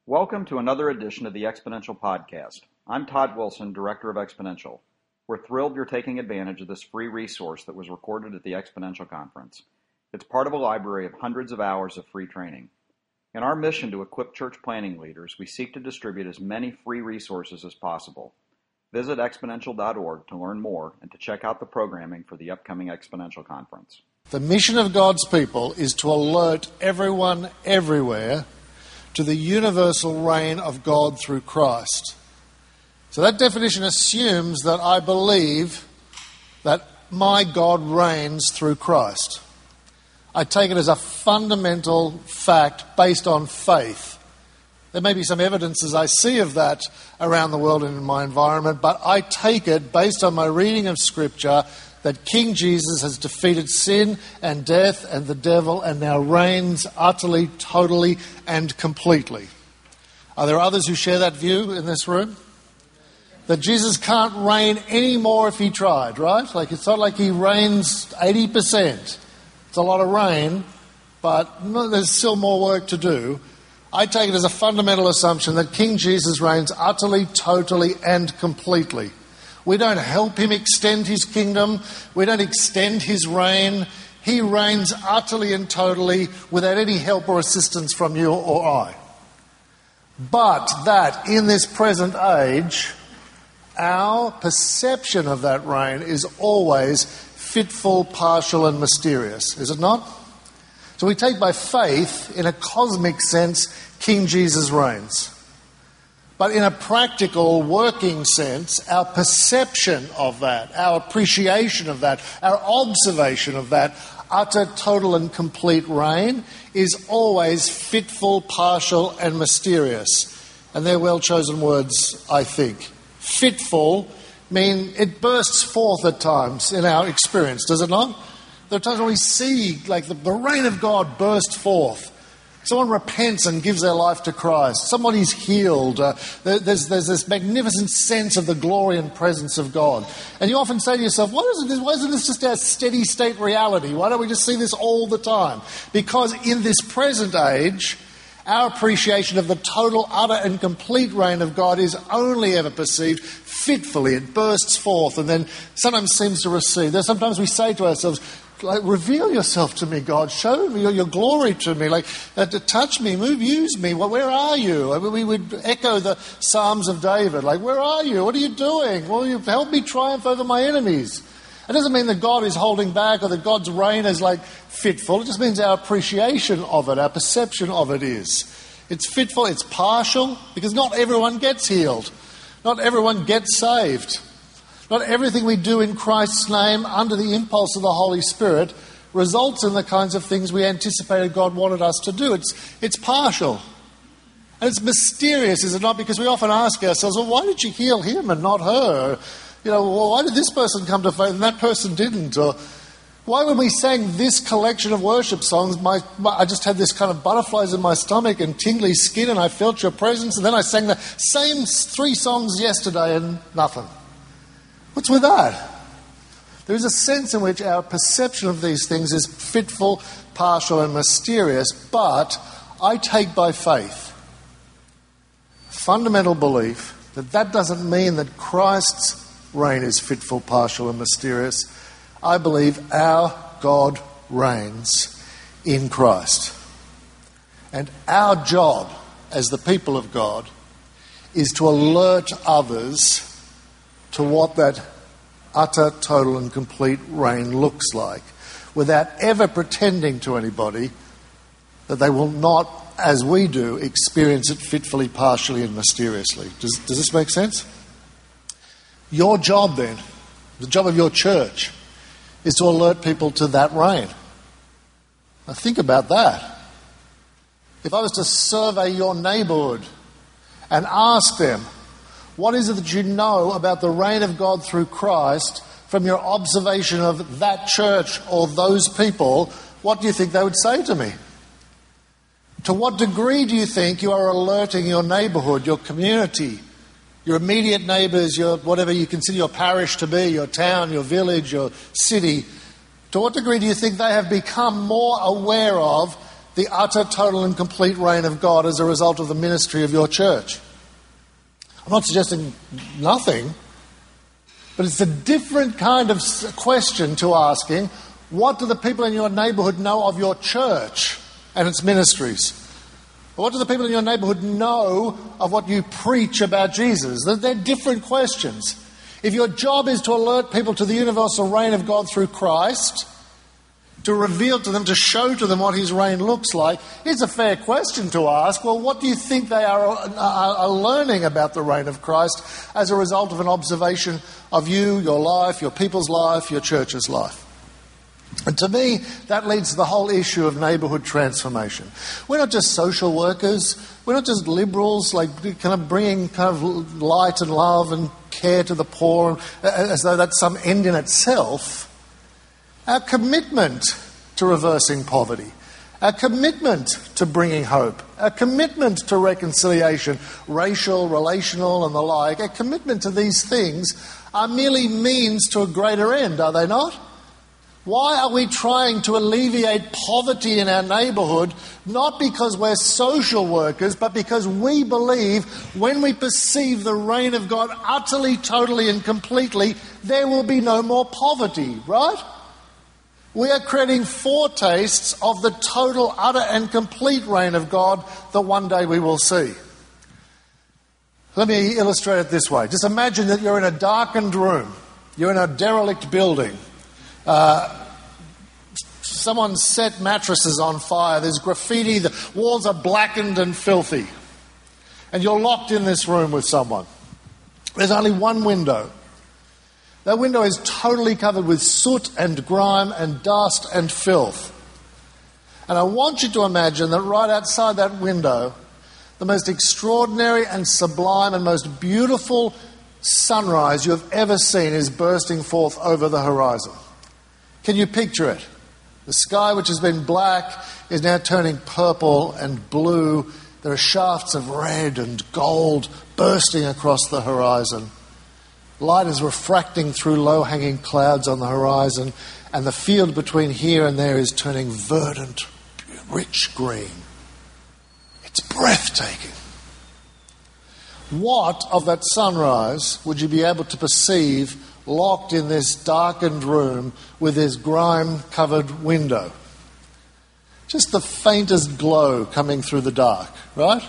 Welcome to another edition of the Exponential Podcast. I'm Todd Wilson, Director of Exponential. We're thrilled you're taking advantage of this free resource that was recorded at the Exponential Conference. It's part of a library of hundreds of hours of free training. In our mission to equip church planning leaders, we seek to distribute as many free resources as possible. Visit exponential.org to learn more and to check out the programming for the upcoming Exponential Conference. The mission of God's people is to alert everyone everywhere to the universal reign of God through Christ. So that definition assumes that I believe that my God reigns through Christ. I take it as a fundamental fact based on faith. There may be some evidences I see of that around the world and in my environment, but I take it based on my reading of Scripture that King Jesus has defeated sin and death and the devil and now reigns utterly, totally, and completely. Are there others who share that view in this room? That Jesus can't reign anymore if he tried, right? Like it's not like he reigns 80%. It's a lot of reign, but there's still more work to do. I take it as a fundamental assumption that King Jesus reigns utterly, totally, and completely. We don't help him extend his kingdom. We don't extend his reign. He reigns utterly and totally without any help or assistance from you or I. But that in this present age, our perception of that reign is always fitful, partial, and mysterious. Is it not? So we take by faith, in a cosmic sense, King Jesus reigns. But in a practical, working sense, our perception of that, our appreciation of that, our observation of that utter, total and complete reign is always fitful, partial and mysterious. And they're well-chosen words, I think. Fitful mean it bursts forth at times in our experience, does it not? There are times when we see like the reign of God burst forth. Someone repents and gives their life to Christ. Somebody's healed. There's this magnificent sense of the glory and presence of God. And you often say to yourself, why isn't this just our steady state reality? Why don't we just see this all the time? Because in this present age, our appreciation of the total, utter and complete reign of God is only ever perceived fitfully. It bursts forth and then sometimes seems to recede. There's sometimes we say to ourselves, like, reveal yourself to me, God. Show me your glory to me. Like, touch me, move, use me. Well, where are you? I mean, we would echo the Psalms of David. Like, where are you? What are you doing? Well, you help me triumph over my enemies. It doesn't mean that God is holding back or that God's reign is like fitful. It just means our appreciation of it, our perception of it is. It's fitful, it's partial, because not everyone gets healed. Not everyone gets saved. Not everything we do in Christ's name under the impulse of the Holy Spirit results in the kinds of things we anticipated God wanted us to do. It's partial. And it's mysterious, is it not? Because we often ask ourselves, well, why did you heal him and not her? You know, well, why did this person come to faith and that person didn't? Or why when we sang this collection of worship songs, I just had this kind of butterflies in my stomach and tingly skin and I felt your presence, and then I sang the same 3 songs yesterday and nothing. What's with that? There is a sense in which our perception of these things is fitful, partial and mysterious, but I take by faith fundamental belief that doesn't mean that Christ's reign is fitful, partial and mysterious. I believe our God reigns in Christ. And our job as the people of God is to alert others to what that utter, total and complete reign looks like, without ever pretending to anybody that they will not, as we do, experience it fitfully, partially and mysteriously. Does this make sense? Your job then, the job of your church, is to alert people to that reign. Now think about that. If I was to survey your neighbourhood and ask them, what is it that you know about the reign of God through Christ from your observation of that church or those people, what do you think they would say to me? To what degree do you think you are alerting your neighbourhood, your community, your immediate neighbours, your whatever you consider your parish to be, your town, your village, your city? To what degree do you think they have become more aware of the utter, total and complete reign of God as a result of the ministry of your church? I'm not suggesting nothing, but it's a different kind of question to asking, what do the people in your neighbourhood know of your church and its ministries? What do the people in your neighbourhood know of what you preach about Jesus? They're different questions. If your job is to alert people to the universal reign of God through Christ, to reveal to them, to show to them what his reign looks like, it's a fair question to ask. Well, what do you think they are learning about the reign of Christ as a result of an observation of you, your life, your people's life, your church's life? And to me, that leads to the whole issue of neighbourhood transformation. We're not just social workers. We're not just liberals, like kind of bringing kind of light and love and care to the poor as though that's some end in itself. Our commitment to reversing poverty, our commitment to bringing hope, our commitment to reconciliation, racial, relational and the like, our commitment to these things are merely means to a greater end, are they not? Why are we trying to alleviate poverty in our neighbourhood? Not because we're social workers, but because we believe when we perceive the reign of God utterly, totally and completely, there will be no more poverty, right? We are creating foretastes of the total, utter and complete reign of God that one day we will see. Let me illustrate it this way. Just imagine that you're in a darkened room. You're in a derelict building. Someone set mattresses on fire. There's graffiti. The walls are blackened and filthy. And you're locked in this room with someone. There's only one window. That window is totally covered with soot and grime and dust and filth. And I want you to imagine that right outside that window, the most extraordinary and sublime and most beautiful sunrise you have ever seen is bursting forth over the horizon. Can you picture it? The sky, which has been black, is now turning purple and blue. There are shafts of red and gold bursting across the horizon. Light is refracting through low-hanging clouds on the horizon, and the field between here and there is turning verdant, rich green. It's breathtaking. What of that sunrise would you be able to perceive locked in this darkened room with this grime-covered window? Just the faintest glow coming through the dark, right?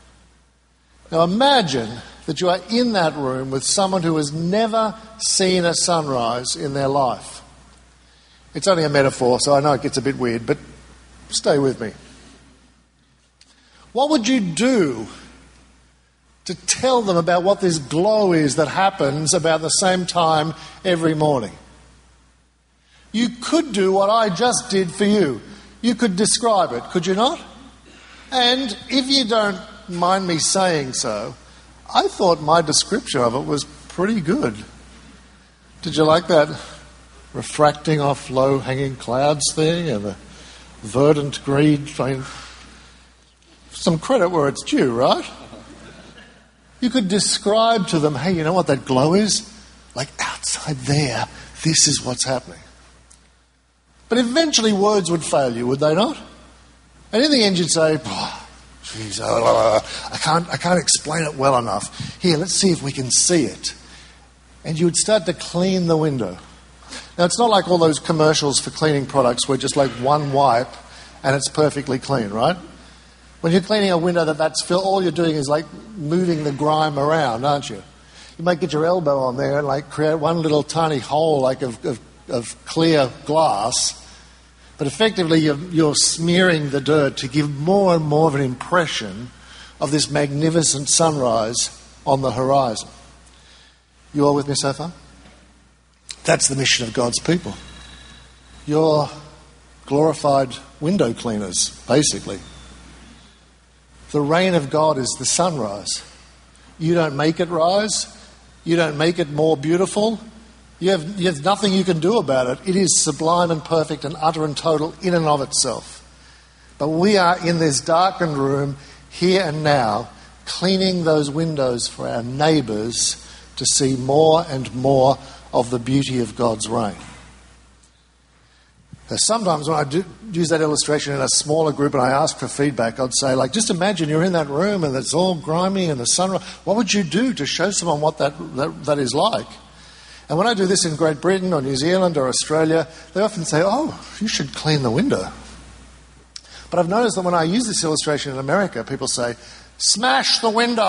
Now imagine that you are in that room with someone who has never seen a sunrise in their life. It's only a metaphor, so I know it gets a bit weird, but stay with me. What would you do to tell them about what this glow is that happens about the same time every morning? You could do what I just did for you. You could describe it, could you not? And if you don't mind me saying so, I thought my description of it was pretty good. Did you like that refracting off low-hanging clouds thing and the verdant green? I mean, some credit where it's due, right? You could describe to them, hey, you know what that glow is? Like outside there, this is what's happening. But eventually words would fail you, would they not? And in the end you'd say, geez, I can't explain it well enough. Here, let's see if we can see it. And you would start to clean the window. Now, it's not like all those commercials for cleaning products where just like one wipe and it's perfectly clean, right? When you're cleaning a window that's filled, all you're doing is like moving the grime around, aren't you? You might get your elbow on there and like create one little tiny hole like of clear glass, but effectively you're smearing the dirt to give more and more of an impression of this magnificent sunrise on the horizon. You all with me so far? That's the mission of God's people. You're glorified window cleaners, basically. The reign of God is the sunrise. You don't make it rise. You don't make it more beautiful. You have nothing you can do about it. It is sublime and perfect and utter and total in and of itself. But we are in this darkened room here and now, cleaning those windows for our neighbours to see more and more of the beauty of God's reign. Sometimes when I do use that illustration in a smaller group and I ask for feedback, I'd say, like, just imagine you're in that room and it's all grimy and the sun. What would you do to show someone what that is like? And when I do this in Great Britain or New Zealand or Australia, they often say, oh, you should clean the window. But I've noticed that when I use this illustration in America, people say, smash the window.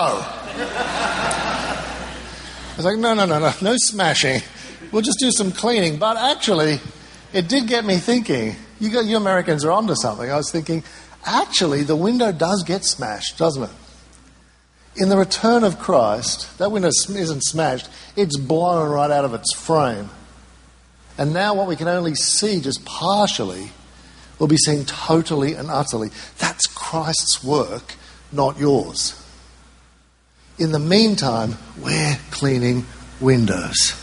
I was like, no smashing. We'll just do some cleaning. But actually, it did get me thinking. You Americans are onto something. I was thinking, actually, the window does get smashed, doesn't it? In the return of Christ, that window isn't smashed. It's blown right out of its frame. And now what we can only see just partially, we'll be seeing totally and utterly. That's Christ's work, not yours. In the meantime, we're cleaning windows.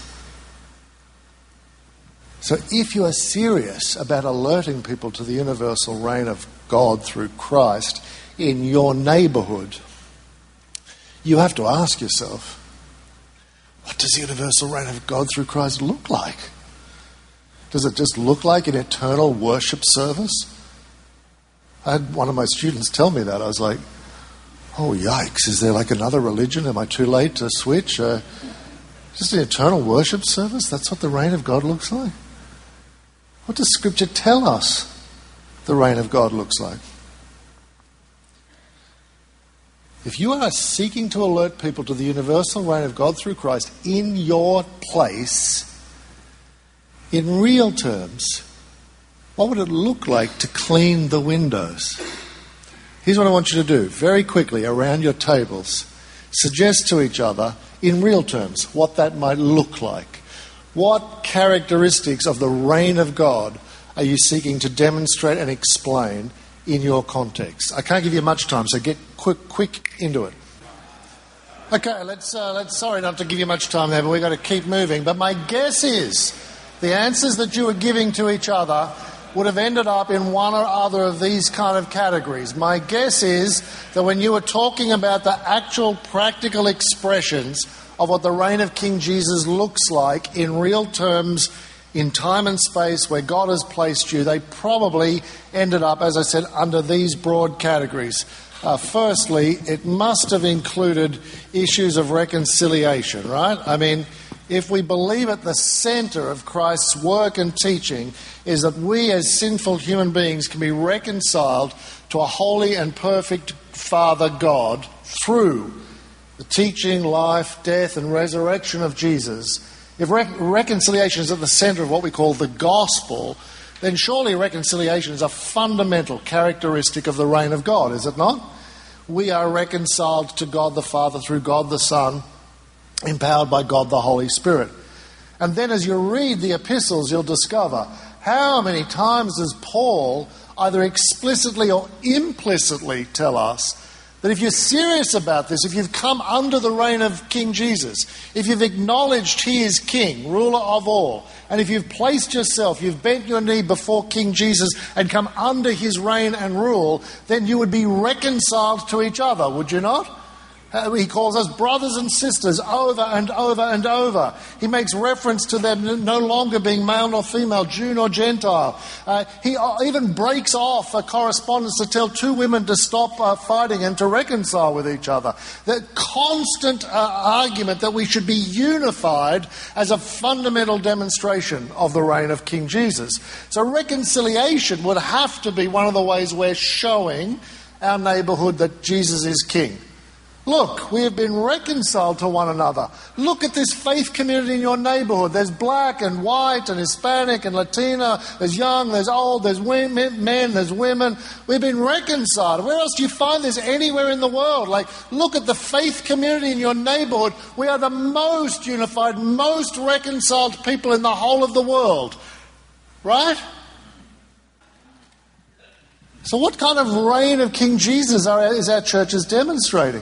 So if you are serious about alerting people to the universal reign of God through Christ in your neighbourhood, you have to ask yourself, what does the universal reign of God through Christ look like? Does it just look like an eternal worship service? I had one of my students tell me that. I was like, oh, yikes, is there like another religion? Am I too late to switch? Just an eternal worship service? That's what the reign of God looks like? What does Scripture tell us the reign of God looks like? If you are seeking to alert people to the universal reign of God through Christ in your place, in real terms, what would it look like to clean the windows? Here's what I want you to do, very quickly, around your tables. Suggest to each other, in real terms, what that might look like. What characteristics of the reign of God are you seeking to demonstrate and explain in your context? I can't give you much time, so get quick into it. Okay, let's sorry not to give you much time there, but we've got to keep moving. But my guess is the answers that you were giving to each other would have ended up in one or other of these kind of categories. My guess is that when you were talking about the actual practical expressions of what the reign of King Jesus looks like in real terms, in time and space where God has placed you, they probably ended up, as I said, under these broad categories. Firstly, it must have included issues of reconciliation, right? I mean, if we believe at the centre of Christ's work and teaching is that we as sinful human beings can be reconciled to a holy and perfect Father God through the teaching, life, death and resurrection of Jesus, if reconciliation is at the centre of what we call the gospel, then surely reconciliation is a fundamental characteristic of the reign of God, is it not? We are reconciled to God the Father through God the Son, empowered by God the Holy Spirit. And then as you read the epistles, you'll discover how many times does Paul either explicitly or implicitly tell us that if you're serious about this, if you've come under the reign of King Jesus, if you've acknowledged he is king, ruler of all, and if you've placed yourself, you've bent your knee before King Jesus and come under his reign and rule, then you would be reconciled to each other, would you not? He calls us brothers and sisters over and over and over. He makes reference to them no longer being male nor female, Jew nor Gentile. He even breaks off a correspondence to tell two women to stop fighting and to reconcile with each other. The constant argument that we should be unified as a fundamental demonstration of the reign of King Jesus. So reconciliation would have to be one of the ways we're showing our neighbourhood that Jesus is king. Look, we have been reconciled to one another. Look at this faith community in your neighbourhood. There's black and white and Hispanic and Latina. There's young, there's old, there's women, men, there's women. We've been reconciled. Where else do you find this anywhere in the world? Like, look at the faith community in your neighbourhood. We are the most unified, most reconciled people in the whole of the world. Right? So what kind of reign of King Jesus is our churches demonstrating?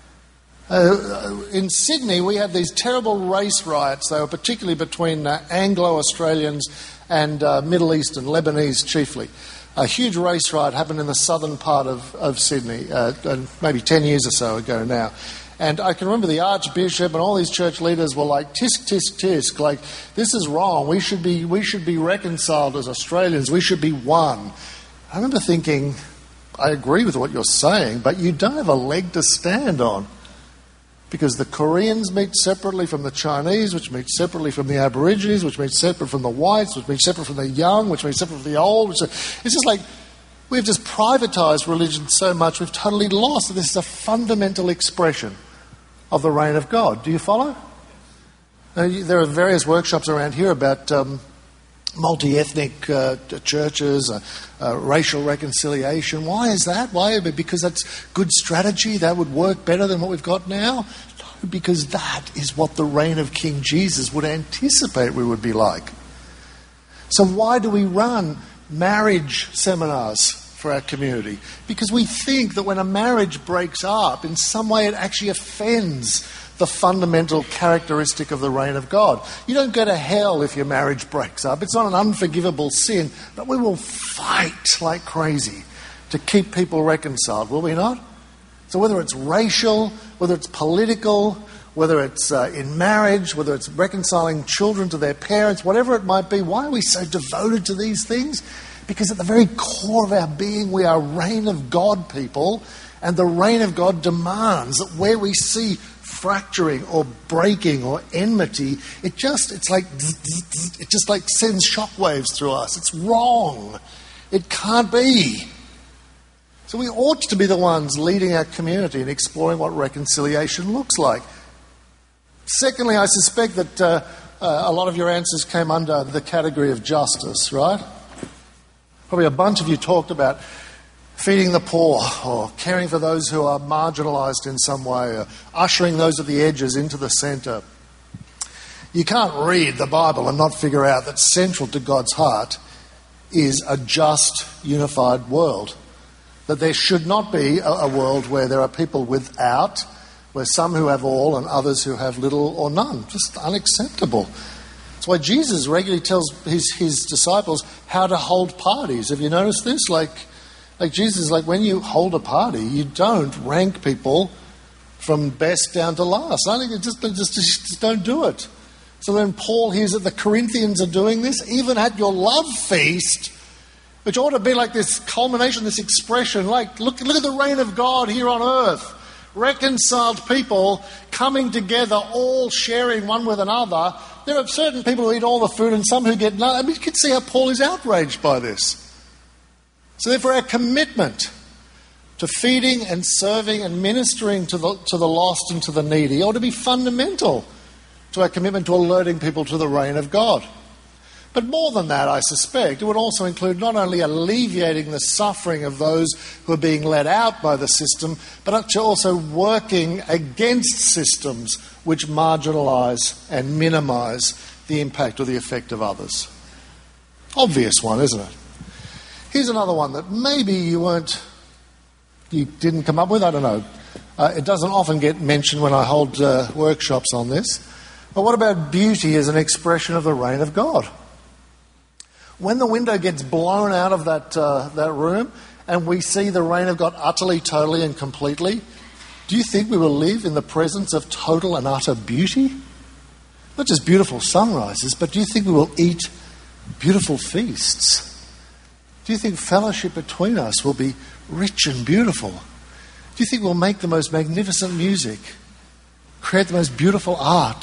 In Sydney, we had these terrible race riots. They were particularly between Anglo-Australians and Middle Eastern, Lebanese chiefly. A huge race riot happened in the southern part of Sydney, maybe 10 years or so ago now. And I can remember the Archbishop and all these church leaders were like, tisk, tisk, tisk, like, this is wrong. We should be reconciled as Australians. We should be one. I remember thinking, I agree with what you're saying, but you don't have a leg to stand on. Because the Koreans meet separately from the Chinese, which meet separately from the Aborigines, which meet separate from the whites, which meet separate from the young, which meet separate from the old. It's just like we've just privatised religion so much, we've totally lost that this is a fundamental expression of the reign of God. Do you follow? There are various workshops around here about multi-ethnic churches, racial reconciliation. Why is that? Why? Because that's good strategy? That would work better than what we've got now? No, because that is what the reign of King Jesus would anticipate we would be like. So why do we run marriage seminars for our community? Because we think that when a marriage breaks up, in some way it actually offends the fundamental characteristic of the reign of God. You don't go to hell if your marriage breaks up. It's not an unforgivable sin, but we will fight like crazy to keep people reconciled, will we not? So whether it's racial, whether it's political, whether it's in marriage, whether it's reconciling children to their parents, whatever it might be, why are we so devoted to these things? Because at the very core of our being, we are reign of God people, and the reign of God demands that where we see fracturing or breaking or enmity, it just like sends shockwaves through us. It's wrong. It can't be. So we ought to be the ones leading our community and exploring what reconciliation looks like. Secondly, I suspect that a lot of your answers came under the category of justice, right? Probably a bunch of you talked about feeding the poor, or caring for those who are marginalised in some way, or ushering those at the edges into the centre. You can't read the Bible and not figure out that central to God's heart is a just, unified world. That there should not be a world where there are people without, where some who have all and others who have little or none. Just unacceptable. That's why Jesus regularly tells his disciples how to hold parties. Have you noticed this? Like Jesus, like when you hold a party, you don't rank people from best down to last. I think just don't do it. So then Paul hears that the Corinthians are doing this, even at your love feast, which ought to be like this culmination, this expression, like look at the reign of God here on earth. Reconciled people coming together, all sharing one with another. There are certain people who eat all the food and some who get none. I mean, you can see how Paul is outraged by this. So therefore our commitment to feeding and serving and ministering to the lost and to the needy ought to be fundamental to our commitment to alerting people to the reign of God. But more than that, I suspect, it would also include not only alleviating the suffering of those who are being let out by the system, but also working against systems which marginalise and minimise the impact or the effect of others. Obvious one, isn't it? Here's another one that maybe you didn't come up with, I don't know. It doesn't often get mentioned when I hold workshops on this. But what about beauty as an expression of the reign of God? When the window gets blown out of that room and we see the reign of God utterly, totally and completely, do you think we will live in the presence of total and utter beauty? Not just beautiful sunrises, but do you think we will eat beautiful feasts? Do you think fellowship between us will be rich and beautiful? Do you think we'll make the most magnificent music, create the most beautiful art?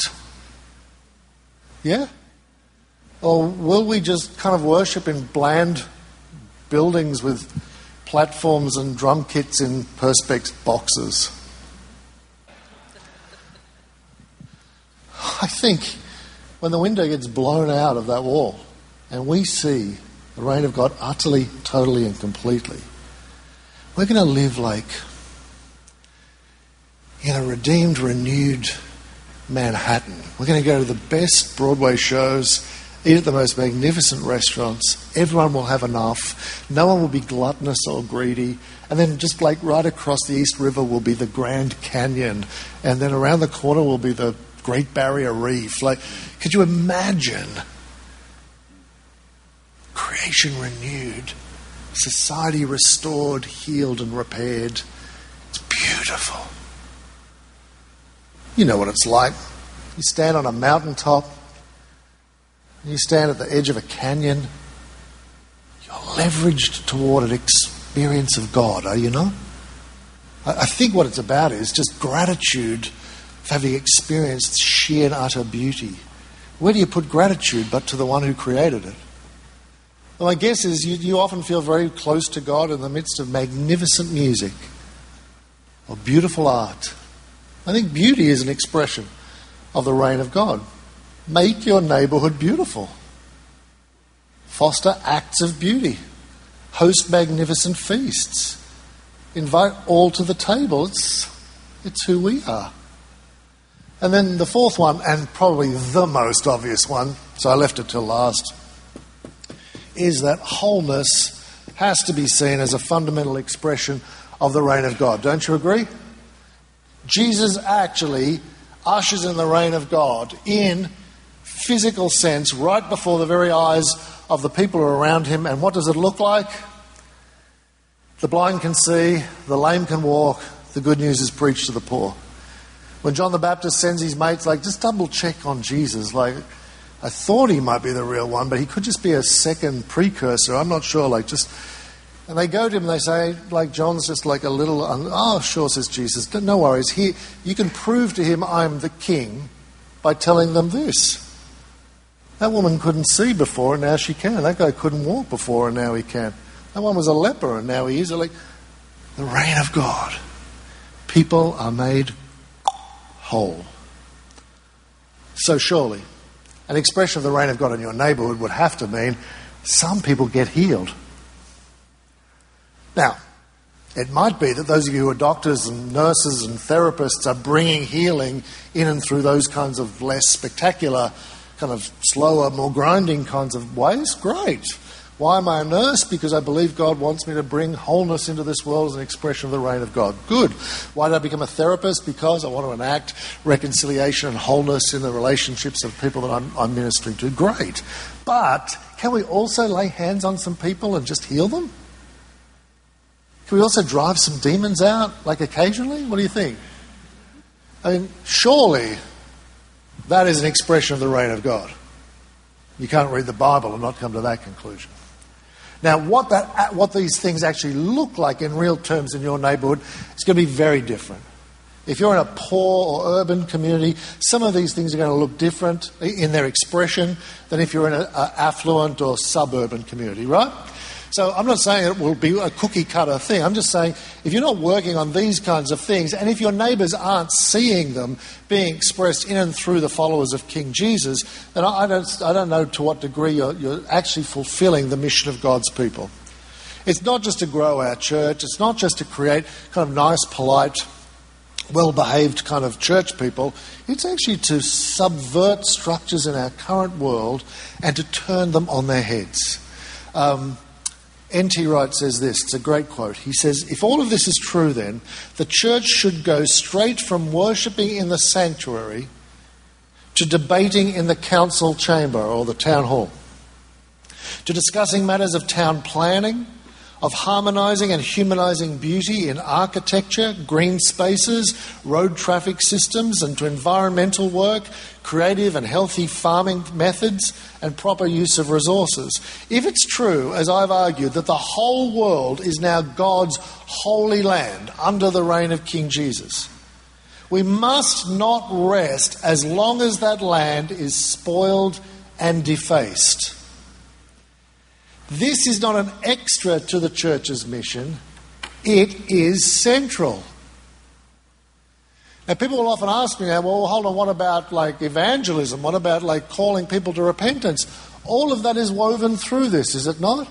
Yeah? Or will we just kind of worship in bland buildings with platforms and drum kits in Perspex boxes? I think when the window gets blown out of that wall and we see the reign of God utterly, totally and completely, we're going to live like in a redeemed, renewed Manhattan. We're going to go to the best Broadway shows, eat at the most magnificent restaurants. Everyone will have enough. No one will be gluttonous or greedy. And then just like right across the East River will be the Grand Canyon. And then around the corner will be the Great Barrier Reef. Like, could you imagine creation renewed, society restored, healed and repaired? It's beautiful. You know what it's like. You stand on a mountaintop, you stand at the edge of a canyon, you're leveraged toward an experience of God, are you not? I think what it's about is just gratitude for having experienced sheer and utter beauty. Where do you put gratitude but to the one who created it? Well, my guess is you often feel very close to God in the midst of magnificent music or beautiful art. I think beauty is an expression of the reign of God. Make your neighbourhood beautiful. Foster acts of beauty. Host magnificent feasts. Invite all to the table. It's who we are. And then the fourth one, and probably the most obvious one, so I left it till last, is that wholeness has to be seen as a fundamental expression of the reign of God. Don't you agree? Jesus actually ushers in the reign of God in physical sense right before the very eyes of the people who are around him. And what does it look like? The blind can see, the lame can walk, the good news is preached to the poor. When John the Baptist sends his mates, just double check on Jesus. I thought he might be the real one, but he could just be a second precursor. I'm not sure. And they go to him and they say, John's just a little, oh, sure, says Jesus. No worries. Here, you can prove to him I'm the king by telling them this. That woman couldn't see before and now she can. That guy couldn't walk before and now he can. That one was a leper and now he is. The reign of God. People are made whole. So surely, an expression of the reign of God in your neighbourhood would have to mean some people get healed. Now, it might be that those of you who are doctors and nurses and therapists are bringing healing in and through those kinds of less spectacular, kind of slower, more grinding kinds of ways. Great. Why am I a nurse? Because I believe God wants me to bring wholeness into this world as an expression of the reign of God. Good. Why did I become a therapist? Because I want to enact reconciliation and wholeness in the relationships of people that I'm ministering to. Great. But can we also lay hands on some people and just heal them? Can we also drive some demons out, occasionally? What do you think? Surely that is an expression of the reign of God. You can't read the Bible and not come to that conclusion. Now, what these things actually look like in real terms in your neighbourhood is going to be very different. If you're in a poor or urban community, some of these things are going to look different in their expression than if you're in an affluent or suburban community, right? So I'm not saying it will be a cookie-cutter thing. I'm just saying if you're not working on these kinds of things, and if your neighbours aren't seeing them being expressed in and through the followers of King Jesus, then I don't know to what degree you're actually fulfilling the mission of God's people. It's not just to grow our church. It's not just to create kind of nice, polite, well-behaved kind of church people. It's actually to subvert structures in our current world and to turn them on their heads. N.T. Wright says this, it's a great quote. He says, if all of this is true then, the church should go straight from worshipping in the sanctuary to debating in the council chamber or the town hall, to discussing matters of town planning, of harmonising and humanising beauty in architecture, green spaces, road traffic systems, and to environmental work, creative and healthy farming methods, and proper use of resources. If it's true, as I've argued, that the whole world is now God's holy land under the reign of King Jesus, we must not rest as long as that land is spoiled and defaced. This is not an extra to the church's mission. It is central. Now, people will often ask me, well, hold on, what about evangelism? What about calling people to repentance? All of that is woven through this, is it not?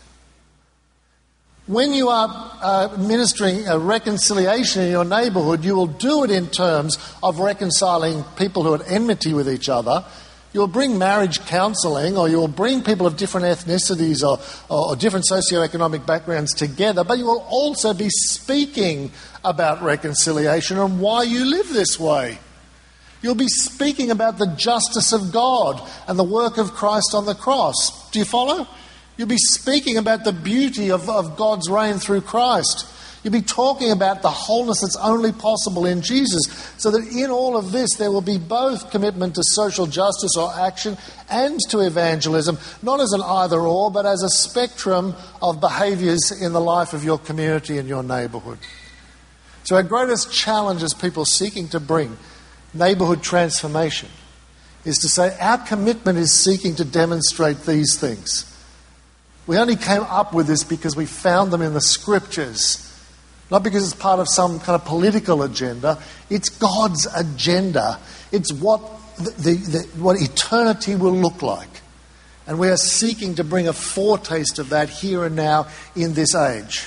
When you are ministering a reconciliation in your neighbourhood, you will do it in terms of reconciling people who are at enmity with each other. You'll bring marriage counselling, or you'll bring people of different ethnicities or different socioeconomic backgrounds together, but you will also be speaking about reconciliation and why you live this way. You'll be speaking about the justice of God and the work of Christ on the cross. Do you follow? You'll be speaking about the beauty of God's reign through Christ. You'll be talking about the wholeness that's only possible in Jesus, so that in all of this there will be both commitment to social justice or action and to evangelism, not as an either-or, but as a spectrum of behaviours in the life of your community and your neighbourhood. So our greatest challenge as people seeking to bring neighbourhood transformation is to say our commitment is seeking to demonstrate these things. We only came up with this because we found them in the Scriptures, not because it's part of some kind of political agenda. It's God's agenda. It's what what eternity will look like. And we are seeking to bring a foretaste of that here and now in this age.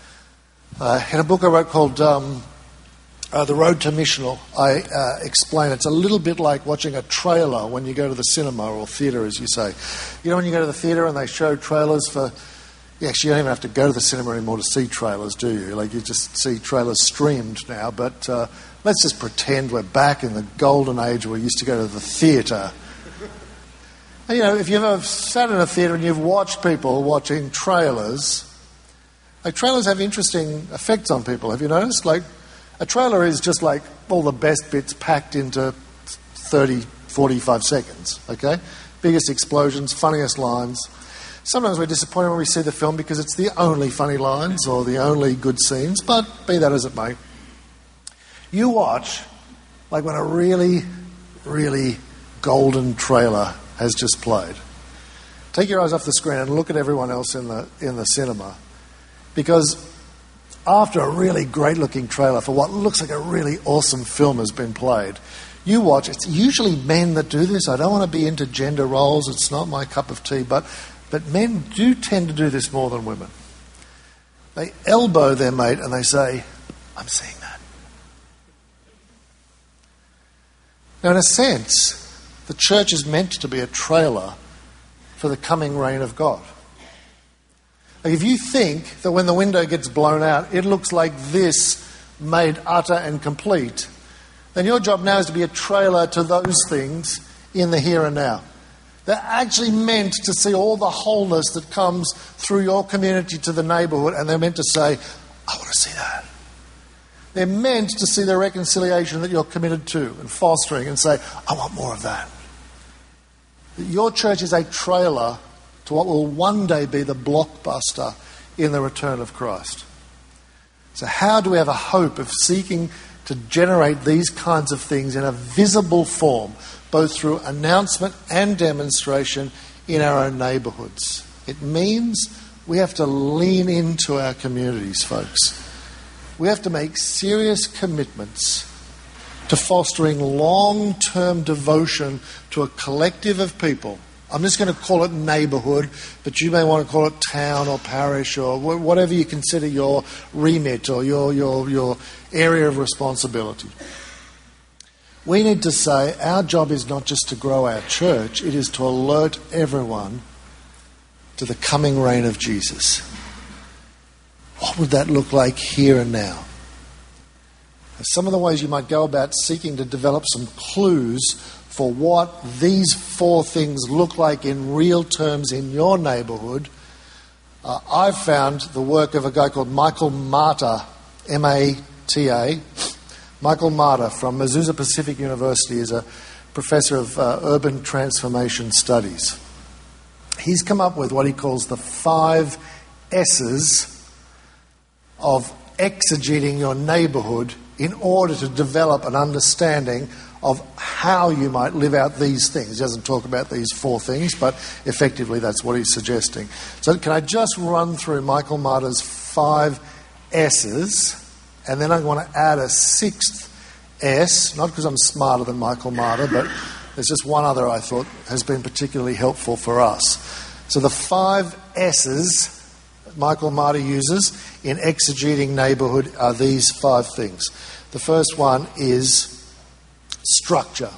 In a book I wrote called The Road to Missional, I explain it's a little bit like watching a trailer when you go to the cinema or theatre, as you say. You know when you go to the theatre and they show trailers for... Actually, you don't even have to go to the cinema anymore to see trailers, do you? Like, you just see trailers streamed now. But let's just pretend we're back in the golden age where we used to go to the theatre. And, you know, if you've ever sat in a theatre and you've watched people watching trailers, like, trailers have interesting effects on people. Have you noticed? Like, a trailer is just like all the best bits packed into 30, 45 seconds, okay? Biggest explosions, funniest lines. Sometimes we're disappointed when we see the film because it's the only funny lines or the only good scenes, but be that as it may. You watch, like when a really, really golden trailer has just played. Take your eyes off the screen and look at everyone else in the cinema. Because after a really great-looking trailer for what looks like a really awesome film has been played, you watch. It's usually men that do this. I don't want to be into gender roles. It's not my cup of tea, but men do tend to do this more than women. They elbow their mate and they say, I'm seeing that. Now, in a sense, the church is meant to be a trailer for the coming reign of God. Like, if you think that when the window gets blown out, it looks like this made utter and complete, then your job now is to be a trailer to those things in the here and now. They're actually meant to see all the wholeness that comes through your community to the neighbourhood, and they're meant to say, I want to see that. They're meant to see the reconciliation that you're committed to and fostering and say, I want more of that. Your church is a trailer to what will one day be the blockbuster in the return of Christ. So how do we have a hope of seeking to generate these kinds of things in a visible form, both through announcement and demonstration in our own neighbourhoods? It means we have to lean into our communities, folks. We have to make serious commitments to fostering long-term devotion to a collective of people. I'm just going to call it neighbourhood, but you may want to call it town or parish or whatever you consider your remit or your area of responsibility. We need to say our job is not just to grow our church, it is to alert everyone to the coming reign of Jesus. What would that look like here and now? Some of the ways you might go about seeking to develop some clues for what these four things look like in real terms in your neighbourhood, I've found the work of a guy called Michael Mata, M-A-T-A. Michael Mata from Azusa Pacific University is a professor of urban transformation studies. He's come up with what he calls the 5 S's of exegeting your neighbourhood in order to develop an understanding of how you might live out these things. He doesn't talk about these 4 things, but effectively that's what he's suggesting. So can I just run through Michael Mata's 5 S's, and then I want to add a 6th S, not because I'm smarter than Michael Mata, but there's just one other I thought has been particularly helpful for us. So the 5 S's Michael Mata uses in exegeting neighbourhood are these 5 things. The first one is structure.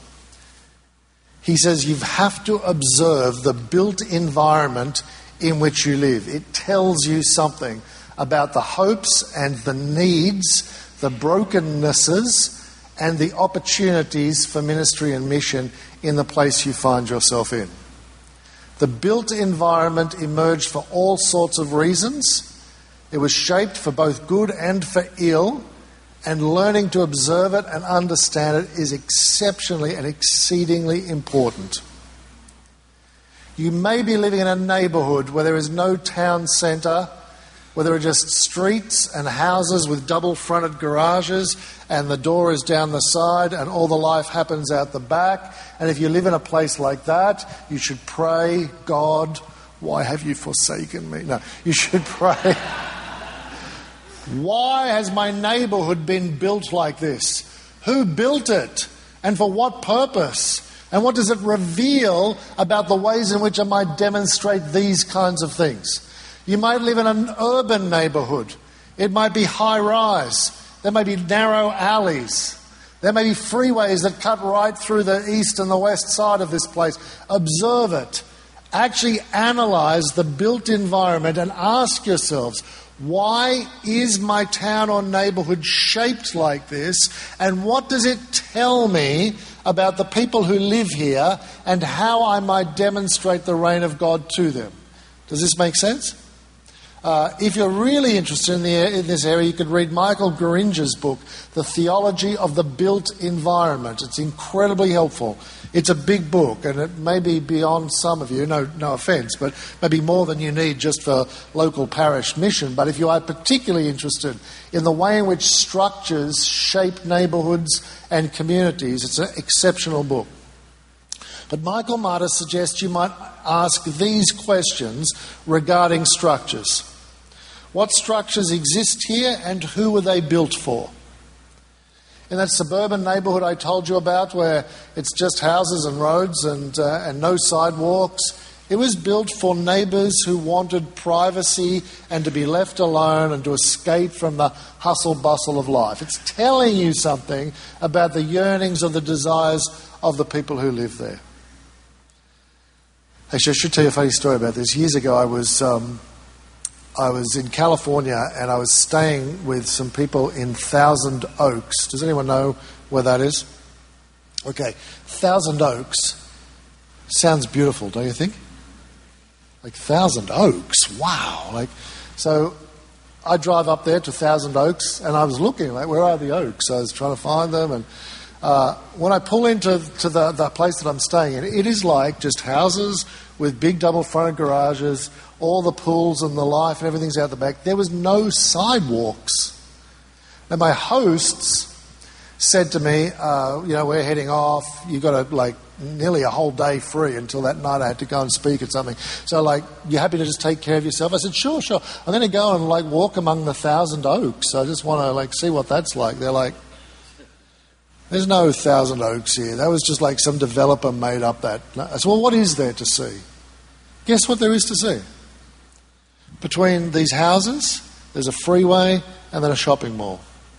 He says you have to observe the built environment in which you live. It tells you something about the hopes and the needs, the brokennesses, and the opportunities for ministry and mission in the place you find yourself in. The built environment emerged for all sorts of reasons. It was shaped for both good and for ill, and learning to observe it and understand it is exceptionally and exceedingly important. You may be living in a neighbourhood where there is no town centre, where there are just streets and houses with double-fronted garages and the door is down the side and all the life happens out the back. And if you live in a place like that, you should pray, God, why have you forsaken me? No, you should pray, why has my neighbourhood been built like this? Who built it? And for what purpose? And what does it reveal about the ways in which I might demonstrate these kinds of things? You might live in an urban neighbourhood. It might be high-rise. There may be narrow alleys. There may be freeways that cut right through the east and the west side of this place. Observe it. Actually analyse the built environment and ask yourselves, why is my town or neighbourhood shaped like this? And what does it tell me about the people who live here and how I might demonstrate the reign of God to them? Does this make sense? If you're really interested in this area, you could read Michael Geringer's book, The Theology of the Built Environment. It's incredibly helpful. It's a big book, and it may be beyond some of you, no offence, but maybe more than you need just for local parish mission. But if you are particularly interested in the way in which structures shape neighbourhoods and communities, it's an exceptional book. But Michael Martis suggests you might ask these questions regarding structures. What structures exist here and who were they built for? In that suburban neighbourhood I told you about, where it's just houses and roads and no sidewalks, it was built for neighbours who wanted privacy and to be left alone and to escape from the hustle-bustle of life. It's telling you something about the yearnings or the desires of the people who live there. Actually, I should tell you a funny story about this. Years ago, I was in California and I was staying with some people in Thousand Oaks. Does anyone know where that is? Okay, Thousand Oaks sounds beautiful, don't you think? Like Thousand Oaks, wow! So I drive up there to Thousand Oaks and I was looking, where are the oaks? I was trying to find them, and when I pull into the place that I'm staying in, it is like just houses with big double-fronted garages, all the pools and the life and everything's out the back. There was no sidewalks. And my hosts said to me, we're heading off. You've got nearly a whole day free until that night I had to go and speak at something. So, you happy to just take care of yourself? I said, sure. I'm going to go and, walk among the Thousand Oaks. I just want to, see what that's like. They're like, there's no Thousand Oaks here. That was just some developer made up that. I said, well, what is there to see? Guess what there is to see? Between these houses, there's a freeway and then a shopping mall.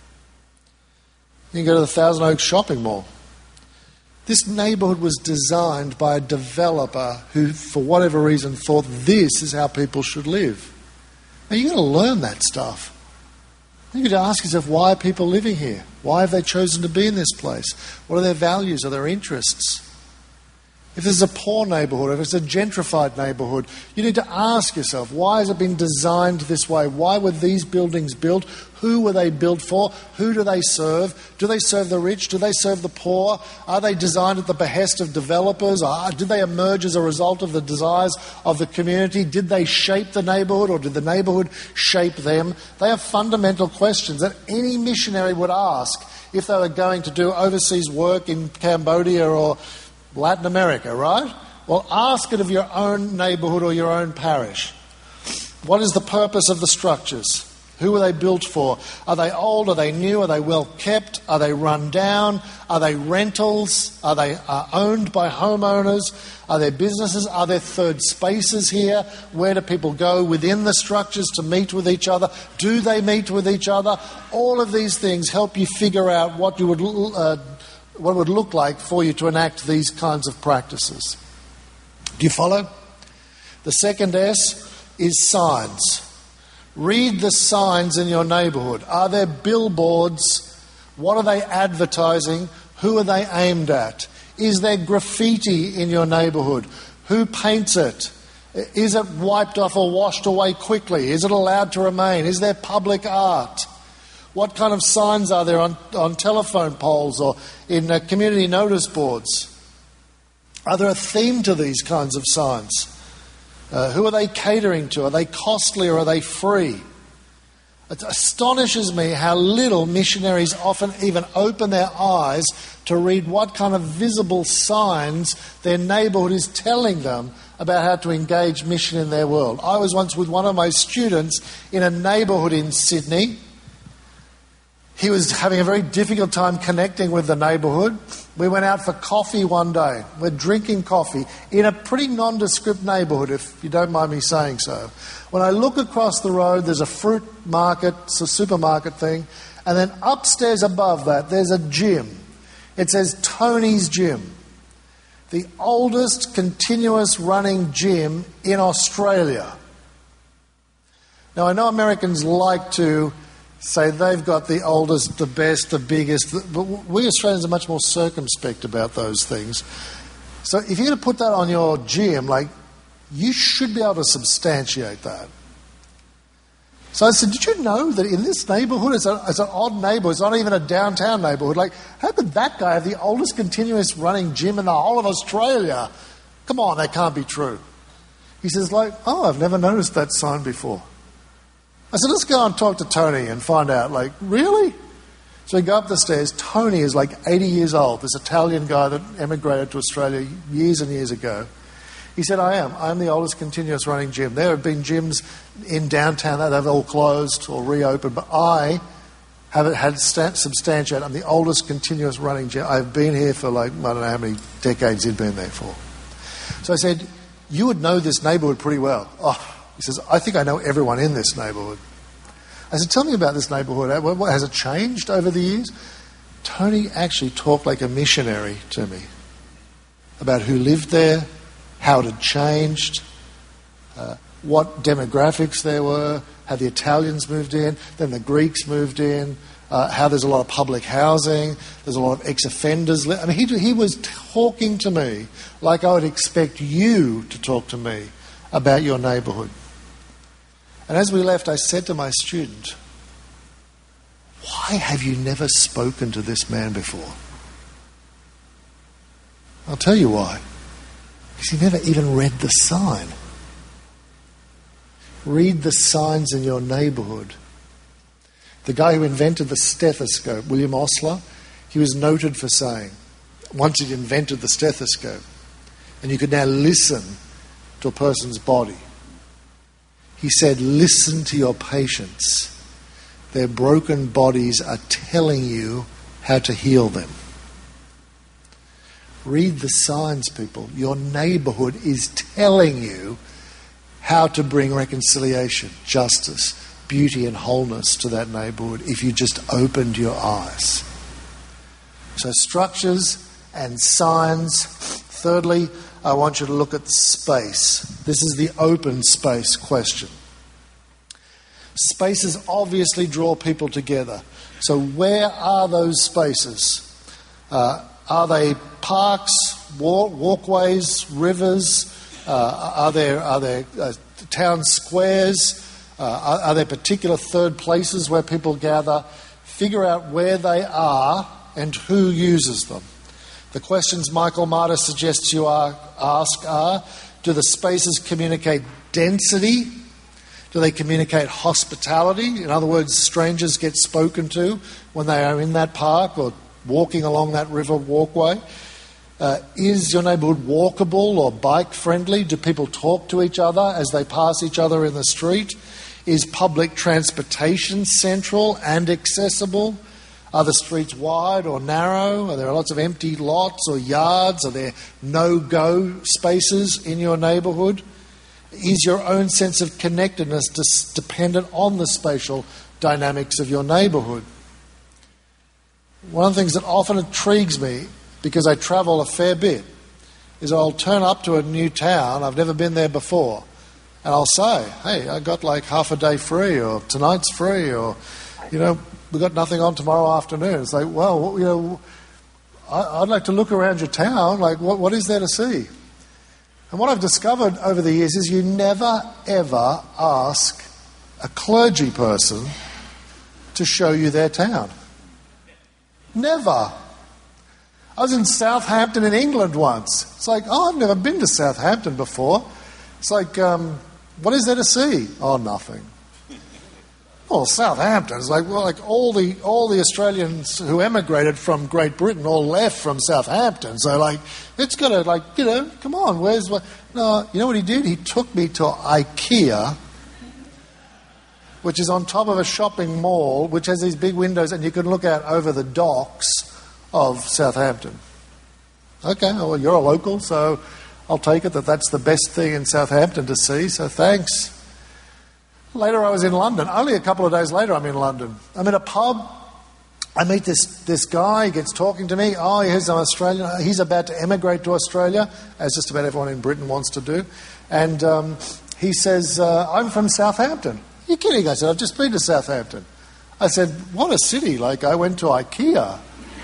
You can go to the Thousand Oaks shopping mall. This neighbourhood was designed by a developer who, for whatever reason, thought this is how people should live. Now, you've got to learn that stuff. You've got to ask yourself, why are people living here? Why have they chosen to be in this place? What are their values? Are their interests? If this is a poor neighbourhood, if it's a gentrified neighbourhood, you need to ask yourself, why has it been designed this way? Why were these buildings built? Who were they built for? Who do they serve? Do they serve the rich? Do they serve the poor? Are they designed at the behest of developers? Did they emerge as a result of the desires of the community? Did they shape the neighbourhood, or did the neighbourhood shape them? They are fundamental questions that any missionary would ask if they were going to do overseas work in Cambodia or Latin America, right? Well, ask it of your own neighbourhood or your own parish. What is the purpose of the structures? Who are they built for? Are they old? Are they new? Are they well kept? Are they run down? Are they rentals? Are they owned by homeowners? Are there businesses? Are there third spaces here? Where do people go within the structures to meet with each other? Do they meet with each other? All of these things help you figure out what it would look like for you to enact these kinds of practices. Do you follow? The second S is signs. Read the signs in your neighbourhood. Are there billboards? What are they advertising? Who are they aimed at? Is there graffiti in your neighbourhood? Who paints it? Is it wiped off or washed away quickly? Is it allowed to remain? Is there public art? What kind of signs are there on telephone poles or in community notice boards? Are there a theme to these kinds of signs? Who are they catering to? Are they costly or are they free? It astonishes me how little missionaries often even open their eyes to read what kind of visible signs their neighbourhood is telling them about how to engage mission in their world. I was once with one of my students in a neighbourhood in Sydney. He was having a very difficult time connecting with the neighbourhood. We went out for coffee one day. We're drinking coffee in a pretty nondescript neighbourhood, if you don't mind me saying so. When I look across the road, there's a fruit market, it's a supermarket thing, and then upstairs above that, there's a gym. It says Tony's Gym, the oldest continuous running gym in Australia. Now, I know Americans like to say they've got the oldest, the best, the biggest, but we Australians are much more circumspect about those things. So if you're going to put that on your gym, you should be able to substantiate that. So I said, did you know that in this neighbourhood, it's an odd neighbourhood, it's not even a downtown neighbourhood, how could that guy have the oldest continuous running gym in the whole of Australia? Come on, that can't be true. He says, I've never noticed that sign before. I said, let's go and talk to Tony and find out, really? So we go up the stairs. Tony is 80 years old, this Italian guy that emigrated to Australia years and years ago. He said, I'm the oldest continuous running gym. There have been gyms in downtown that have all closed or reopened, but I have had substantiated. I'm the oldest continuous running gym. I've been here for I don't know how many decades he'd been there for. So I said, you would know this neighbourhood pretty well. He says, I think I know everyone in this neighbourhood. I said, tell me about this neighbourhood. Has it changed over the years? Tony actually talked like a missionary to me about who lived there, how it had changed, what demographics there were, how the Italians moved in, then the Greeks moved in, how there's a lot of public housing, there's a lot of ex-offenders. He was talking to me like I would expect you to talk to me about your neighbourhood. And as we left, I said to my student, why have you never spoken to this man before? I'll tell you why. Because he never even read the sign. Read the signs in your neighbourhood. The guy who invented the stethoscope, William Osler, he was noted for saying, once he'd invented the stethoscope, and you could now listen to a person's body, he said, listen to your patients. Their broken bodies are telling you how to heal them. Read the signs, people. Your neighbourhood is telling you how to bring reconciliation, justice, beauty and wholeness to that neighbourhood if you just opened your eyes. So structures and signs. Thirdly, I want you to look at space. This is the open space question. Spaces obviously draw people together. So where are those spaces? Are they parks, walkways, rivers? Are there town squares? Are there particular third places where people gather? Figure out where they are and who uses them. The questions Michael Marder suggests you ask are, do the spaces communicate density? Do they communicate hospitality? In other words, strangers get spoken to when they are in that park or walking along that river walkway. Is your neighbourhood walkable or bike-friendly? Do people talk to each other as they pass each other in the street? Is public transportation central and accessible? Are the streets wide or narrow? Are there lots of empty lots or yards? Are there no-go spaces in your neighbourhood? Is your own sense of connectedness dependent on the spatial dynamics of your neighbourhood? One of the things that often intrigues me, because I travel a fair bit, is I'll turn up to a new town, I've never been there before, and I'll say, hey, I got half a day free, or tonight's free, or, we've got nothing on tomorrow afternoon. It's I'd like to look around your town, what is there to see? And what I've discovered over the years is you never, ever ask a clergy person to show you their town. Never. I was in Southampton in England once. It's like, oh, I've never been to Southampton before. It's like, what is there to see? Oh, nothing. Well, Southampton is like, well, like all the Australians who emigrated from Great Britain all left from Southampton. So, like, it's got to, like, you know, come on, where's what? No, you know what he did? He took me to IKEA, which is on top of a shopping mall, which has these big windows, and you can look out over the docks of Southampton. Okay, well, you're a local, so I'll take it that that's the best thing in Southampton to see, so thanks. Later I was in London. Only a couple of days later I'm in London. I'm in a pub. I meet this guy. He gets talking to me. Oh, he's an Australian. He's about to emigrate to Australia, as just about everyone in Britain wants to do. And he says, I'm from Southampton. You're kidding? I said, I've just been to Southampton. I said, what a city. Like, I went to IKEA.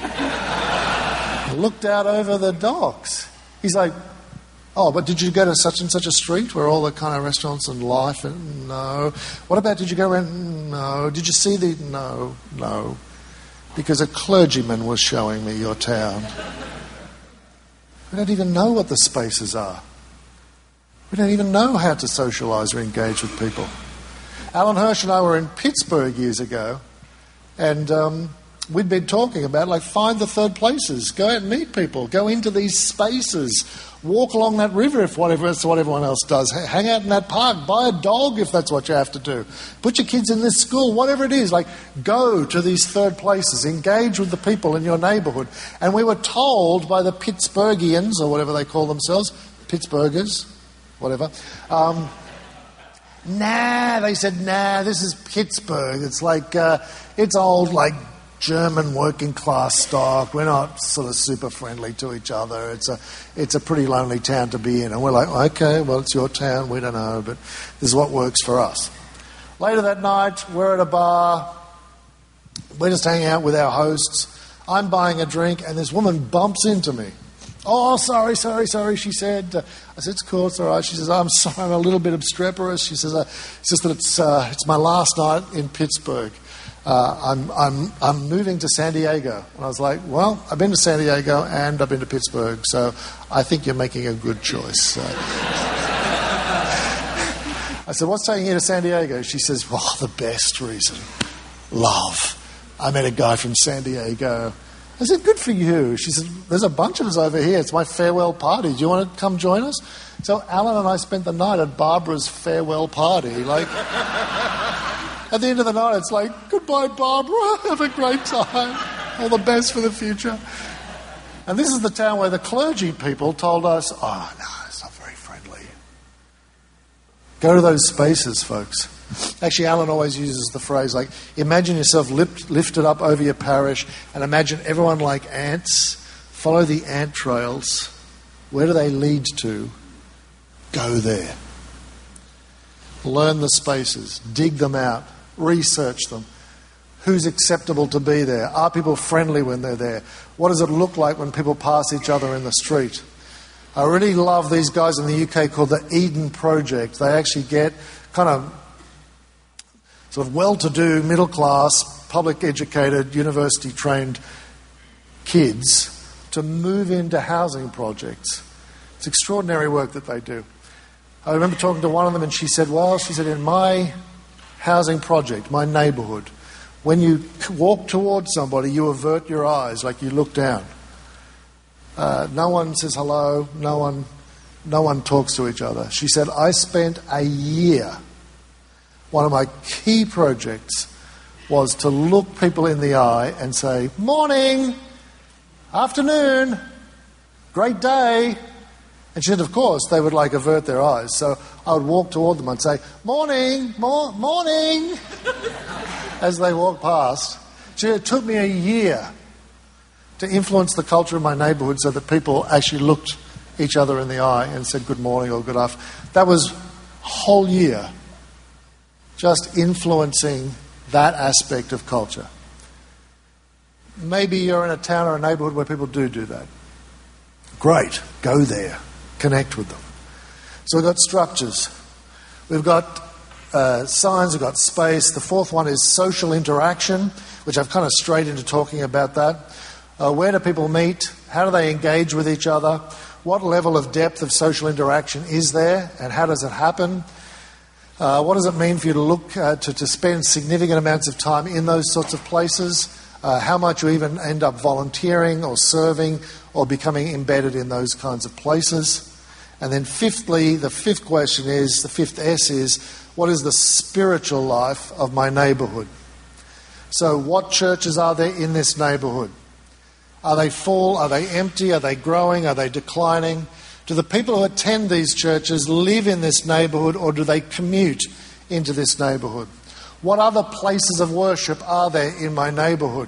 Looked out over the docks. He's like, oh, but did you go to such and such a street where all the kind of restaurants and life? And no. What about, did you go around? No. Did you see the... No. Because a clergyman was showing me your town. We don't even know what the spaces are. We don't even know how to socialise or engage with people. Alan Hirsch and I were in Pittsburgh years ago, and we'd been talking about, like, find the third places, go out and meet people, go into these spaces, walk along that river if that's what everyone else does, hang out in that park, buy a dog if that's what you have to do, put your kids in this school, whatever it is, like, go to these third places, engage with the people in your neighbourhood. And we were told by the Pittsburghians, or whatever they call themselves, Pittsburghers, whatever, they said, this is Pittsburgh. It's like, it's old, like, German working class stock. We're not sort of super friendly to each other. It's a pretty lonely town to be in. And we're like, okay, well, it's your town. We don't know, but this is what works for us. Later that night, we're at a bar. We're just hanging out with our hosts. I'm buying a drink, and this woman bumps into me. Oh, sorry, she said. I said, it's cool, it's all right. She says, I'm sorry, I'm a little bit obstreperous. She says, it's just that it's my last night in Pittsburgh. I'm moving to San Diego. And I was like, well, I've been to San Diego and I've been to Pittsburgh, so I think you're making a good choice. So. I said, what's taking you to San Diego? She says, well, the best reason, love. I met a guy from San Diego. I said, good for you. She said, there's a bunch of us over here. It's my farewell party. Do you want to come join us? So Alan and I spent the night at Barbara's farewell party. Like, at the end of the night, it's like, goodbye, Barbara. Have a great time. All the best for the future. And this is the town where the clergy people told us, oh, no, it's not very friendly. Go to those spaces, folks. Actually, Alan always uses the phrase, like, imagine yourself lifted up over your parish and imagine everyone like ants. Follow the ant trails. Where do they lead to? Go there. Learn the spaces. Dig them out. Research them. Who's acceptable to be there? Are people friendly when they're there? What does it look like when people pass each other in the street? I really love these guys in the UK called the Eden Project. They actually get kind of sort of well-to-do, middle-class, public-educated, university-trained kids to move into housing projects. It's extraordinary work that they do. I remember talking to one of them and she said, in my housing project, my neighbourhood, when you walk towards somebody, you avert your eyes, like you look down. No one says hello, no one talks to each other. She said, I spent a year. One of my key projects was to look people in the eye and say, morning, afternoon, great day. And she said, of course, they would like avert their eyes. So I would walk toward them and say, morning, morning, as they walk past. She said, it took me a year to influence the culture of my neighbourhood so that people actually looked each other in the eye and said good morning or good afternoon. That was a whole year just influencing that aspect of culture. Maybe you're in a town or a neighbourhood where people do that. Great, go there, connect with them. So we've got structures. We've got signs, we've got space. The fourth one is social interaction, which I've kind of strayed into talking about that. Where do people meet? How do they engage with each other? What level of depth of social interaction is there, and how does it happen? What does it mean for you to look to spend significant amounts of time in those sorts of places? How much you even end up volunteering or serving or becoming embedded in those kinds of places? And then fifthly, the fifth question is, the fifth S is, what is the spiritual life of my neighbourhood? So what churches are there in this neighbourhood? Are they full? Are they empty? Are they growing? Are they declining? Do the people who attend these churches live in this neighbourhood, or do they commute into this neighbourhood? What other places of worship are there in my neighbourhood?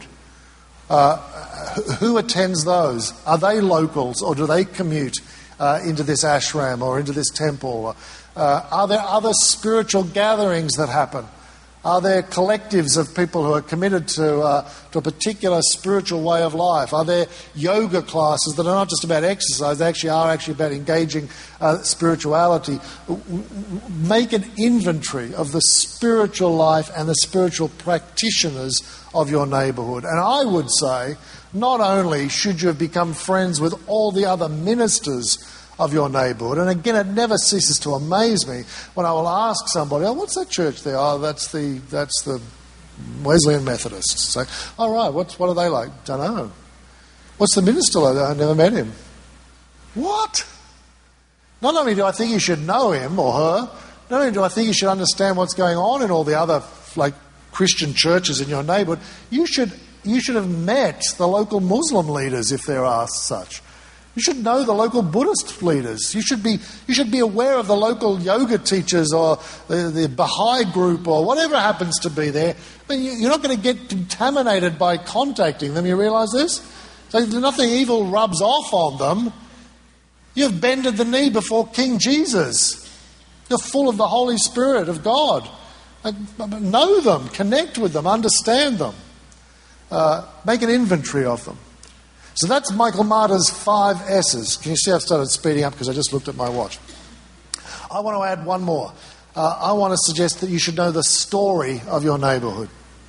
Who attends those? Are they locals, or do they commute into this ashram or into this temple? Are there other spiritual gatherings that happen? Are there collectives of people who are committed to a particular spiritual way of life? Are there yoga classes that are not just about exercise, they are actually about engaging spirituality? Make an inventory of the spiritual life and the spiritual practitioners of your neighbourhood. And I would say, not only should you have become friends with all the other ministers of your neighbourhood, and again, it never ceases to amaze me when I will ask somebody, "Oh, what's that church there?" "Oh, that's the Wesleyan Methodists." Say, "Oh, right, what are they like?" "Don't know." "What's the minister like?" "I never met him." What? Not only do I think you should know him or her, not only do I think you should understand what's going on in all the other Christian churches in your neighbourhood, you should have met the local Muslim leaders if there are such. You should know the local Buddhist leaders. You should be aware of the local yoga teachers or the Baha'i group or whatever happens to be there. I mean, you're not going to get contaminated by contacting them. You realise this? So nothing evil rubs off on them. You've bended the knee before King Jesus. You're full of the Holy Spirit of God. Know them, connect with them, understand them. Make an inventory of them. So that's Michael Martyr's 5 S's. Can you see I've started speeding up because I just looked at my watch? I want to add one more. I want to suggest that you should know the story of your neighbourhood.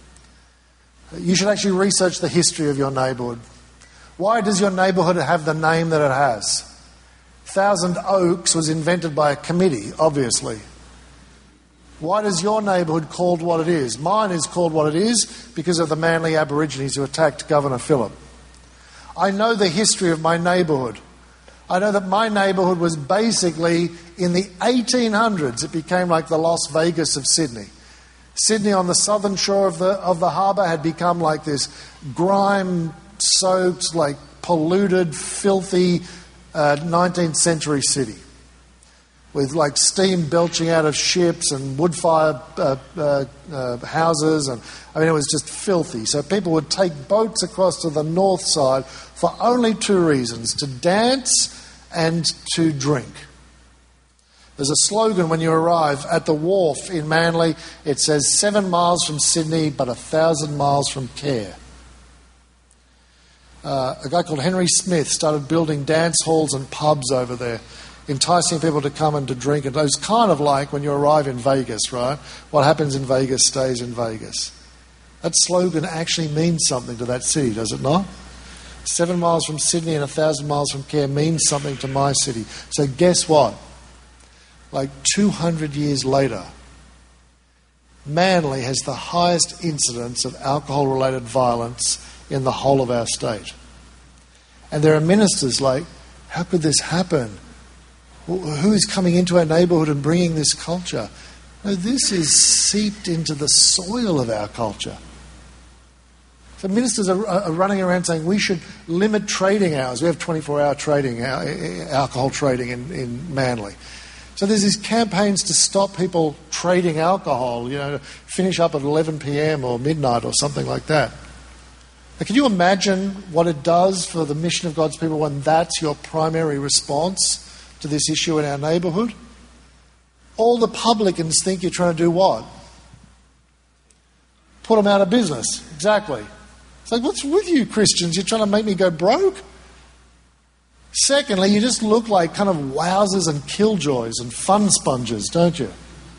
You should actually research the history of your neighbourhood. Why does your neighbourhood have the name that it has? Thousand Oaks was invented by a committee, obviously. Why does your neighbourhood called what it is? Mine is called what it is because of the Manly Aborigines who attacked Governor Phillip. I know the history of my neighbourhood. I know that my neighbourhood was basically, in the 1800s, it became like the Las Vegas of Sydney. Sydney on the southern shore of the harbour had become like this grime-soaked, polluted, filthy 19th century city with steam belching out of ships and wood-fired houses, and it was just filthy. So people would take boats across to the north side for only 2 reasons: to dance and to drink. There's a slogan when you arrive at the wharf in Manly. It says 7 miles from Sydney, but 1,000 miles from Care. A guy called Henry Smith started building dance halls and pubs over there, enticing people to come and to drink. And it was kind of like when you arrive in Vegas, right? What happens in Vegas stays in Vegas. That slogan actually means something to that city, does it not? 7 miles from Sydney and 1,000 miles from Care means something to my city. So guess what? 200 years later, Manly has the highest incidence of alcohol-related violence in the whole of our state. And there are ministers how could this happen? Who is coming into our neighbourhood and bringing this culture? No, this is seeped into the soil of our culture. So ministers are running around saying we should limit trading hours. We have 24-hour trading, alcohol trading in Manly. So there's these campaigns to stop people trading alcohol, finish up at 11 p.m. or midnight or something like that. Now, can you imagine what it does for the mission of God's people when that's your primary response to this issue in our neighbourhood? All the publicans think you're trying to do what? Put them out of business. Exactly. It's what's with you Christians? You're trying to make me go broke? Secondly, you just look like kind of wowsers and killjoys and fun sponges, don't you?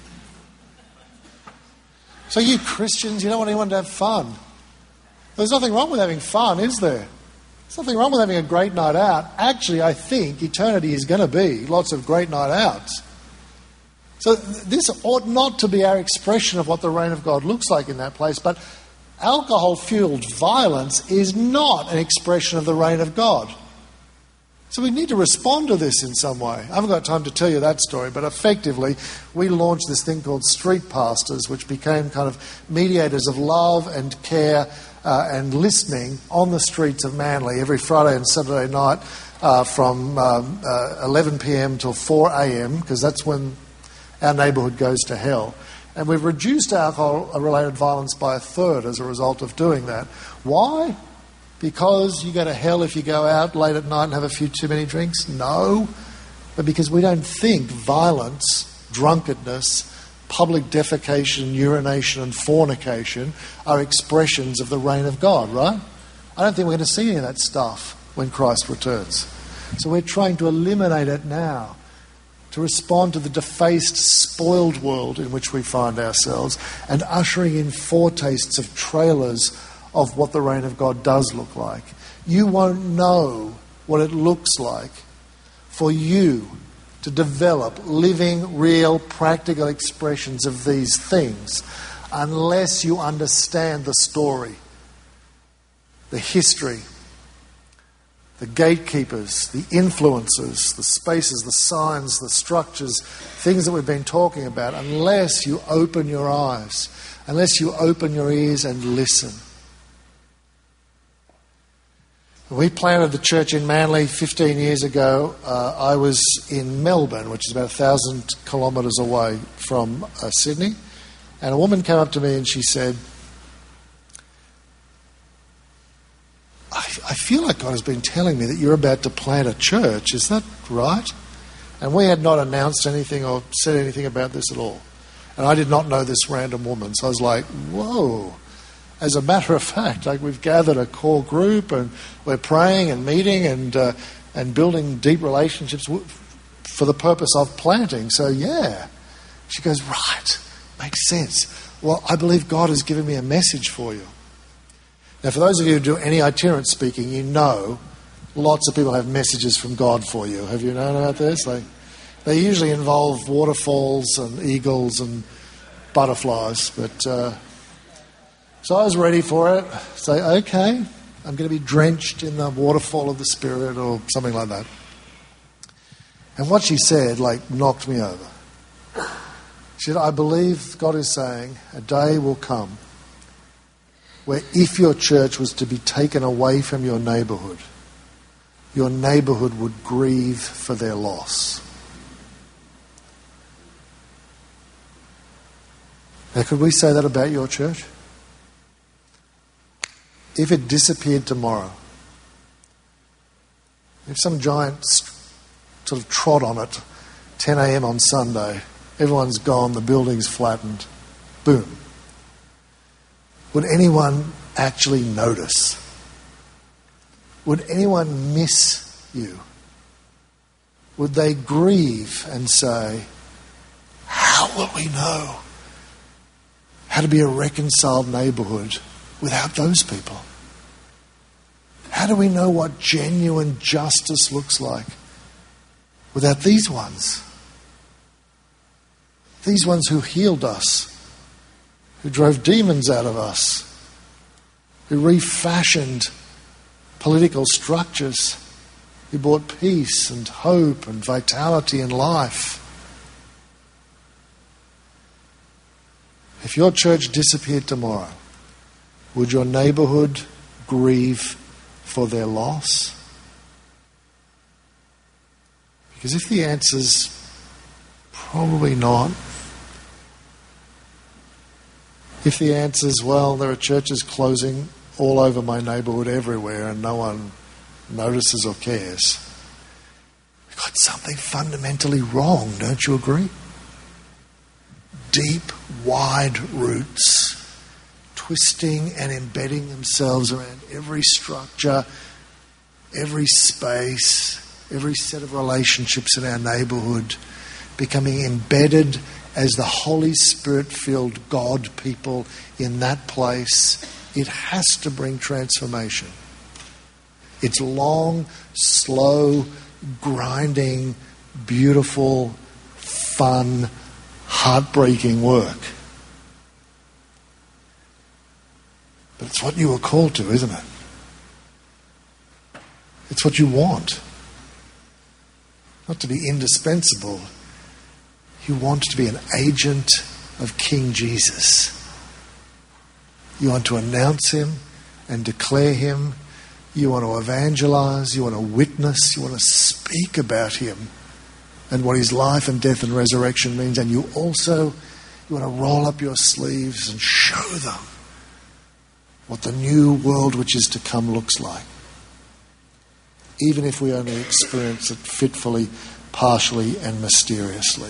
So you Christians, you don't want anyone to have fun. There's nothing wrong with having fun, is there? There's nothing wrong with having a great night out. Actually, I think eternity is going to be lots of great night outs. So this ought not to be our expression of what the reign of God looks like in that place, but alcohol-fueled violence is not an expression of the reign of God. So we need to respond to this in some way. I haven't got time to tell you that story, but effectively we launched this thing called Street Pastors, which became kind of mediators of love and care and listening on the streets of Manly every Friday and Saturday night from 11 p.m. till 4 a.m, because that's when our neighbourhood goes to hell. And we've reduced alcohol-related violence by a third as a result of doing that. Why? Because you go to hell if you go out late at night and have a few too many drinks? No. But because we don't think violence, drunkenness, public defecation, urination and fornication are expressions of the reign of God, right? I don't think we're going to see any of that stuff when Christ returns. So we're trying to eliminate it now, to respond to the defaced, spoiled world in which we find ourselves, and ushering in foretastes of trailers of what the reign of God does look like. You won't know what it looks like for you to develop living, real, practical expressions of these things unless you understand the story, the history, the gatekeepers, the influences, the spaces, the signs, the structures, things that we've been talking about, unless you open your eyes, unless you open your ears and listen. We planted the church in Manly 15 years ago. I was in Melbourne, which is about 1,000 kilometres away from Sydney, and a woman came up to me and she said, I feel like God has been telling me that you're about to plant a church. Is that right? And we had not announced anything or said anything about this at all. And I did not know this random woman. So I was like, whoa. As a matter of fact, like, we've gathered a core group and we're praying and meeting and building deep relationships for the purpose of planting. So yeah. She goes, right, makes sense. Well, I believe God has given me a message for you. Now, for those of you who do any itinerant speaking, you know lots of people have messages from God for you. Have you known about this? They usually involve waterfalls and eagles and butterflies. But so I was ready for it. Say, okay, I'm going to be drenched in the waterfall of the Spirit or something like that. And what she said, knocked me over. She said, I believe God is saying a day will come where if your church was to be taken away from your neighbourhood would grieve for their loss. Now, could we say that about your church? If it disappeared tomorrow, if some giant sort of trod on it, 10 a.m. on Sunday, everyone's gone, the building's flattened, boom. Would anyone actually notice? Would anyone miss you? Would they grieve and say, how will we know how to be a reconciled neighbourhood without those people? How do we know what genuine justice looks like without these ones? These ones who healed us, who drove demons out of us, who refashioned political structures, who brought peace and hope and vitality and life. If your church disappeared tomorrow, would your neighbourhood grieve for their loss? Because if the answer's probably not, if the answer's, well, there are churches closing all over my neighbourhood everywhere and no one notices or cares, we've got something fundamentally wrong, don't you agree? Deep, wide roots, twisting and embedding themselves around every structure, every space, every set of relationships in our neighbourhood becoming embedded as the Holy Spirit-filled God people in that place. It has to bring transformation. It's long, slow, grinding, beautiful, fun, heartbreaking work. But it's what you were called to, isn't it? It's what you want. Not to be indispensable. You want to be an agent of King Jesus. You want to announce him and declare him. You want to evangelize. You want to witness. You want to speak about him and what his life and death and resurrection means. And you want to roll up your sleeves and show them what the new world which is to come looks like. Even if we only experience it fitfully, partially and mysteriously.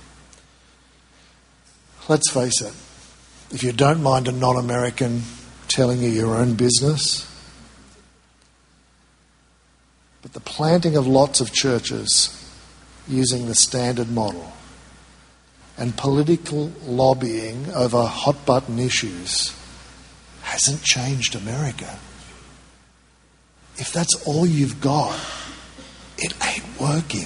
Let's face it, if you don't mind a non-American telling you your own business, but the planting of lots of churches using the standard model and political lobbying over hot-button issues hasn't changed America. If that's all you've got, it ain't working.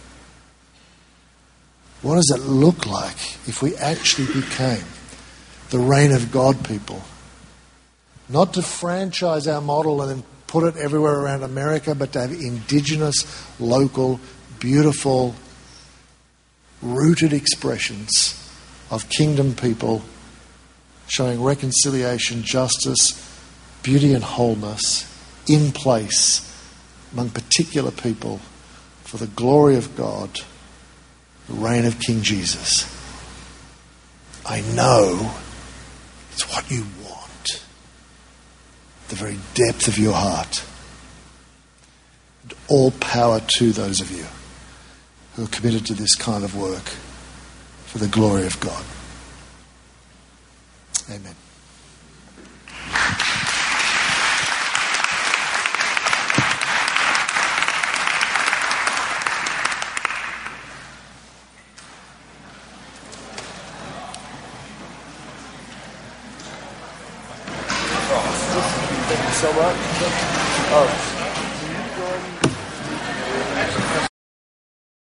What does it look like if we actually became the reign of God people? Not to franchise our model and then put it everywhere around America, but to have indigenous, local, beautiful, rooted expressions of kingdom people showing reconciliation, justice, beauty and wholeness in place among particular people for the glory of God, the reign of King Jesus. I know it's what you want, the very depth of your heart. And all power to those of you who are committed to this kind of work for the glory of God. Amen. Thank you so much.